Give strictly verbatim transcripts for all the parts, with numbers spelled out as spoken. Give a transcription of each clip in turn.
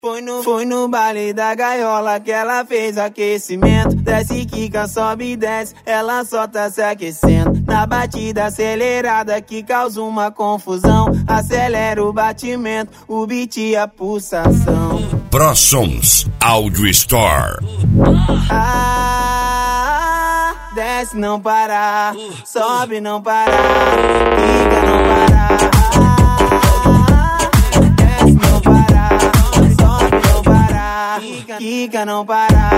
Foi no, foi no baile da gaiola que ela fez aquecimento. Desce, quica, sobe e desce, ela só tá se aquecendo. Na batida acelerada que causa uma confusão. Acelera o batimento, o beat e a pulsação. ProSons Audio Store. Ah, desce não parar, sobe não parar, quica não parar. Quica não parar,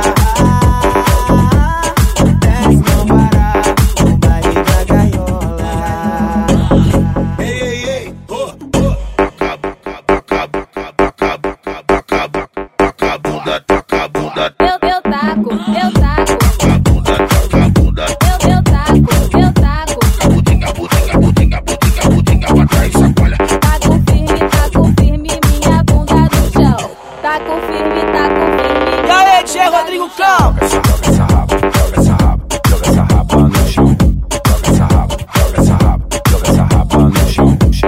desce não parar, o baile da gaiola. Ei, ei, ei, oh, oh. Acaba, acaba, acaba, acaba, acaba, acaba, bunda, toca bunda. Eu, eu taco, eu taco. Toca bunda, toca bunda. Eu, eu taco, eu taco. Budinga, budinga, budinga, budinga, budinga, pra trás, sacolha. Taco firme, taco firme, minha bunda no chão. Taco firme, taco firme. E aí, Tchê Rodrigo Cão. Joga essa raba, joga essa raba, joga essa raba no chão. Joga essa raba, joga essa raba, joga essa raba no chão.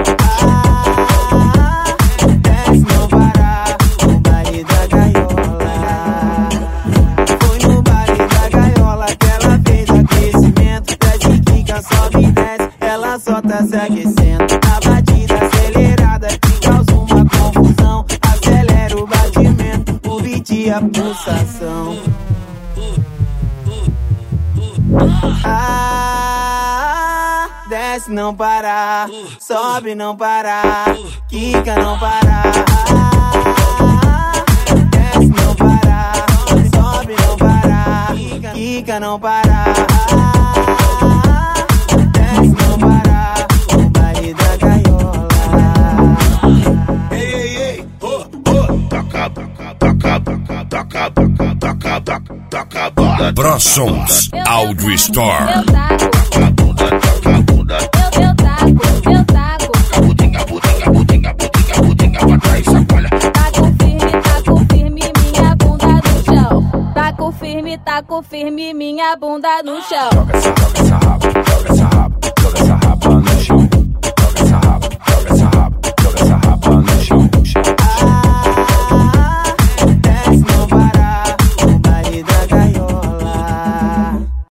Ah, desce não parar, o baile da gaiola. Foi no baile da gaiola que ela fez aquecimento. Desce, quica, sobe e desce, ela só tá se aquecendo. Na batida acelerada que causa uma confusão. Acelera o batimento, o beat e a pulsação. Ah, desce não parar, sobe não parar, quica não parar. Ah, desce não parar, sobe não parar, quica não parar. Ah, desce não parar, o baile da gaiola. Ei, ei, ei, oh, oh. Toca, toca, toca, toca, toca, toca, toca, toca bunda. ProSons Audio Store. Eu taco, Toca bunda, toca bunda. eu, eu taco, eu taco. Budinga, budinga, budinga, budinga, budinga, pra trás, sacolha. Taco firme, taco firme, minha bunda no chão. Taco firme, taco firme, minha bunda no chão. Joga essa, joga essa raba, joga essa